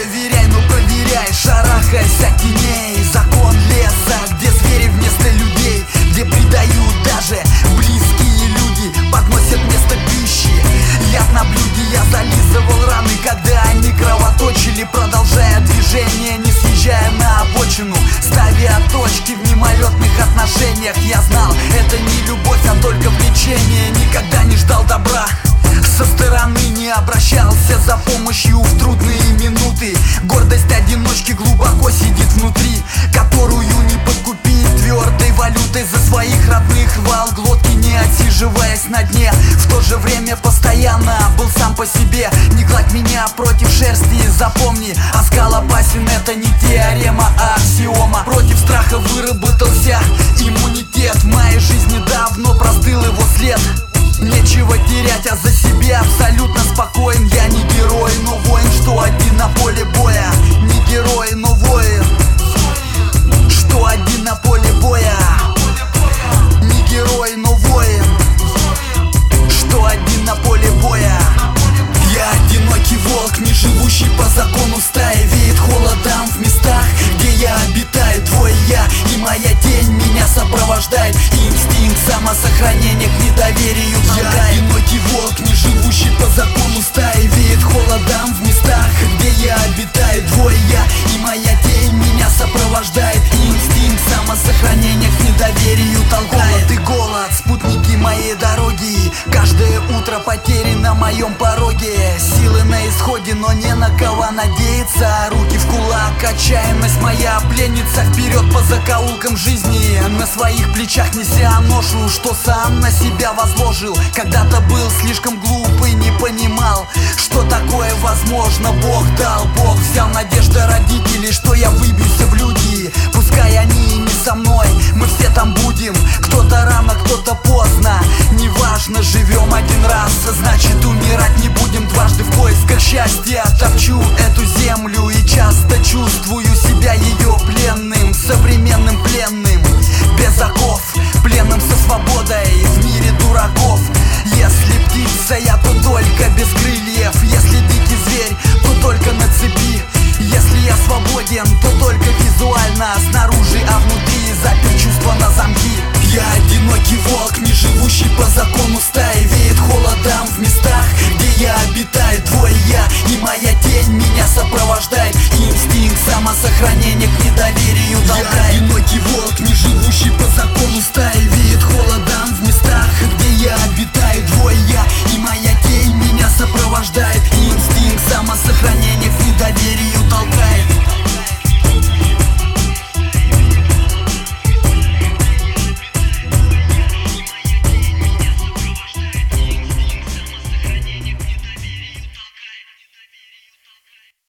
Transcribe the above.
доверяй, но проверяй, шарахаясь от теней. Закон леса, где звери вместо людей, где предают даже близкие люди, подносят вместо пищи яд на блюде. Я зализывал раны, когда они кровоточили, продолжая движение, не съезжая на обочину, ставя точки в мимолетных отношениях. Я знал, это не любовь, а только влечение. Никогда не ждал добра, со стороны не обращался за помощью в трудные минуты. Гордость одиночки глубоко сидит внутри, которую не подкупить твердой валютой. За своих родных рвал глотки, не отсиживаясь на дне. В то же время постоянно был сам по себе. Не гладь меня против шерсти, запомни, оскал опасен, это не теорема, а аксиома. Против страха выработался иммунитет. В моей жизни давно простыл его след. Нечего терять, а за себя абсолютно спокоен. Я не герой, но воин, что один на поле боя. Не герой, но воин, что один на поле боя. Не герой, но воин, что один на поле боя. Я одинокий волк, не живущий по закону стаи. Веет холодом в местах, где я обитаю. Твой я и моя тень меня сопровождает. Инстинкт самосохранения к недоверию толкает. Я одинокий волк, не живущий по закону стаи. Веет холодом в местах, где я обитаю. Твой я и моя тень меня сопровождает. Инстинкт самосохранения к недоверию толкает. Холод и голод, спутники моей дороги. Каждое утро потери на моем пороге. Силы на исходе, но не на кого надеяться. Руки в кулак, отчаянность моя пленница. Вперед по закоулкам жизни, на своих плечах неся ношу, что сам на себя возложил. Когда-то был слишком глуп и не понимал, что такое возможно. Бог дал, Бог взял, надежда родителей, что я выбьюсь в люди. Пускай они не со мной, мы все там будем. Кто-то рано, кто-то поздно, неважно, живем один раз, значит умирать не будем дважды. В поисках счастья топчу эту землю,